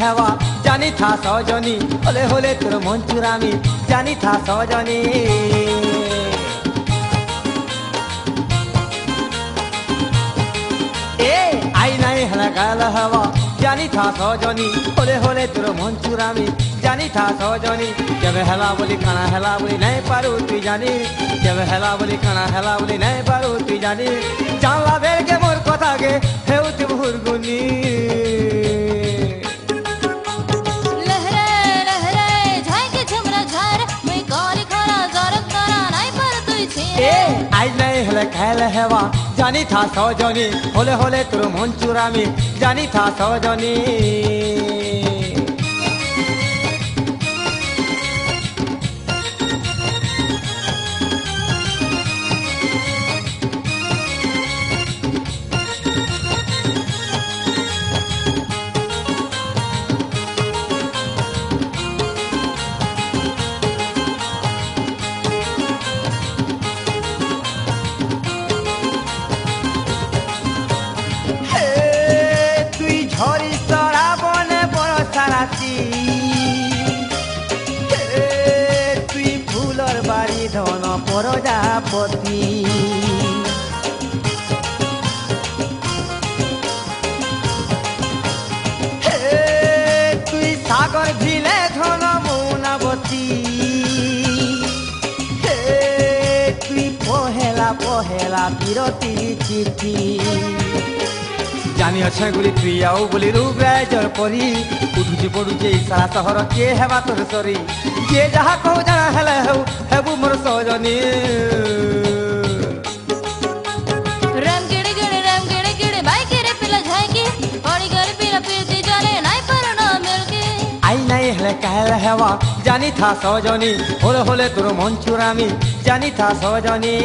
हेवा जानी था सजनी होले होले तोर मन चुरामी जानी था सजनी आई नहीं हला गाल हवा जानी था सजनी होले होले तोर मन चुरामी जानी था सजनी जब हेला बोली खाना हेला बोली नहीं पारू तु जानी जब हेला बोली खाना हेला बोली नहीं पारू तु जानी जानला बेर के मोर कथा के हेउ तु भुरगुनी लहरे लहरे झाय के झमरा झार मैं कारी खरा जरक करा नहीं पर तु छे आज नहीं हले कहल हेवा जानी था सजनी होले होले तोर मन चुरामी जानी था सजनी তুই ফুলর বাড়ি ধন প্রজাপতি তুই সাগর ভিলে ধন মৌনাবতী তুই পহেলা পহেলা বিরতি চিঠি जानी अच्छे गुली तुई आउ बोली रूप राजर परी उठुची पड़ुचे सारा सहर किए हेबा तोर सरी किए जहा कहू जाना हेले हेबु मोर सजनी राम गिड़े गिड़े भाई के रे पिला झाय के ओड़ी घर पिला पीती जाने नहीं पर ना मिलके आई नहीं हेले कहल हेवा जानी था सजनी होले होले तोर मन चुरामी जानी था सजनी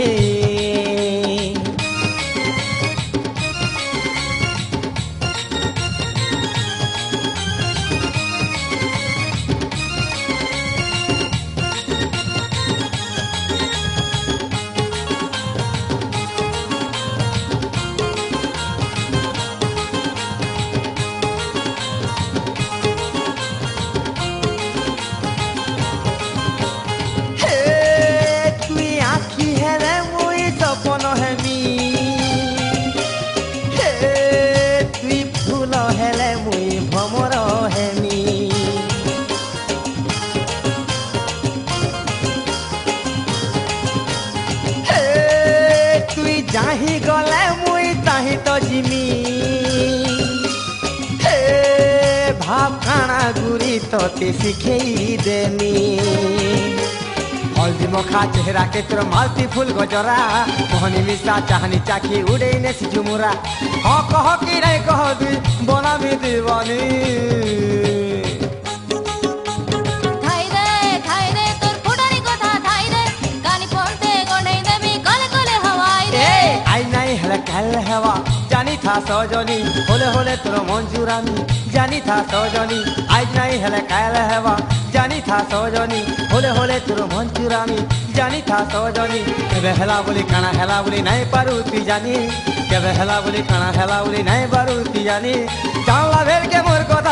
जाही गले मुई ताही तो जिमी भाव खाना गुरी तो ते सिखेई देमी हल्दी मखा चेहरा के तोर मालती फूल गजरा मोहनी मिश्रा चाहनी चाखी उड़े ने सिजुमुरा हाँ कह कि नहीं कह दी बना भी दीवानी कहल हेवा जानी था सजनी होले होले तोर मन चुरामी जानी था सजनी आज नहीं हेले कहल हेवा जानी था सजनी होले होले तोर मन चुरामी जानी था सजनी केबे हेला बोली खाना हेला बोली नहीं पारू तु जानी केबे हेला बोली खाना हेला बोली नहीं पारू तु जानी जानला भेर के मोर कथा